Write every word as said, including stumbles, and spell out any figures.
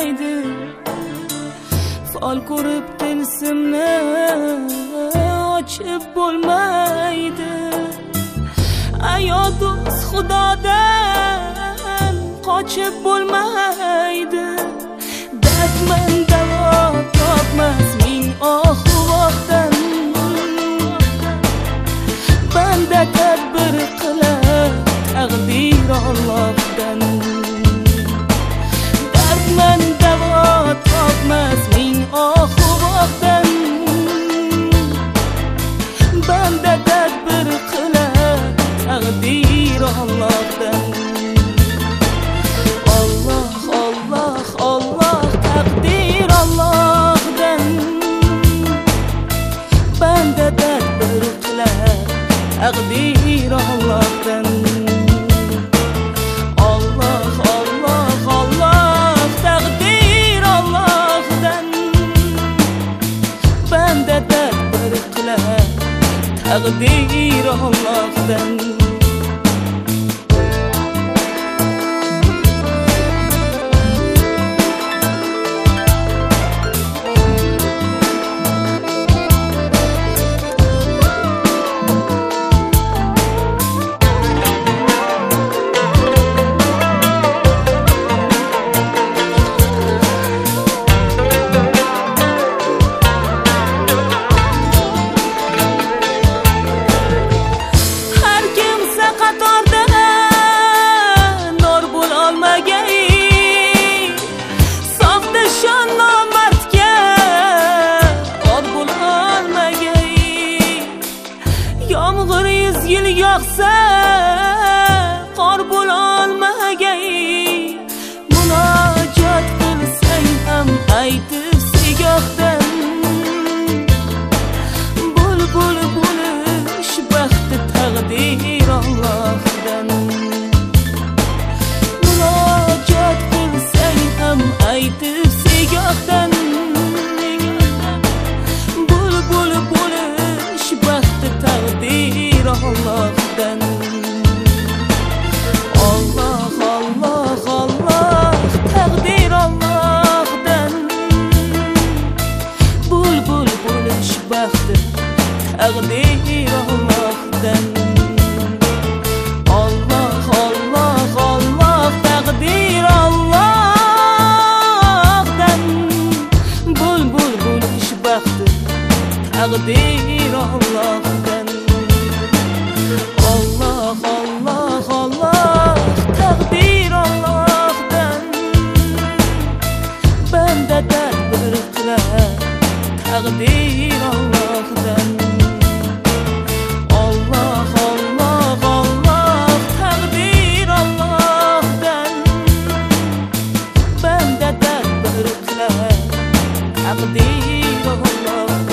bo'lmaydi, fol ko'rib tilsimni ochib bo'lmaydi. Ayo do'st, Xudodan qochib bo'lmaydi. Dardman davo topmas ming ohu vohdan, banda tadbir qilar taqdir Allohdan. Dardman davo topmas ming ohu vohdan, banda tadbir qilar taqdir Allohdan. Alloh Alloh Alloh taqdir Allohdan, banda tadbir qilar taqdir Allohdan. Alloh Alloh Alloh taqdir Allohdan, banda tadbir qilar taqdir Allohdan. Yomg'ir yuz yil yog'sa qor bo'lolmagay, munojot qilsang ham aytib sigohdan. Bulbul bo'lish baxti taqdir Allohdan. Munojot qilsang ham aytib sigohdan. Bulbul bo'lish baxti taqdir Allohdan. Alloh Alloh Alloh taqdir Allohdan, bulbul bo'lish baxti taqdir Allohdan. Alloh Alloh Alloh taqdir Allohdan, bulbul bo'lish baxti taqdir Allohdan. Alloh Alloh Alloh taqdir Allohdan, banda tadbir qilar taqdir Allohdan. Alloh Alloh Alloh taqdir Allohdan, banda tadbir qilar taqdir Allohdan.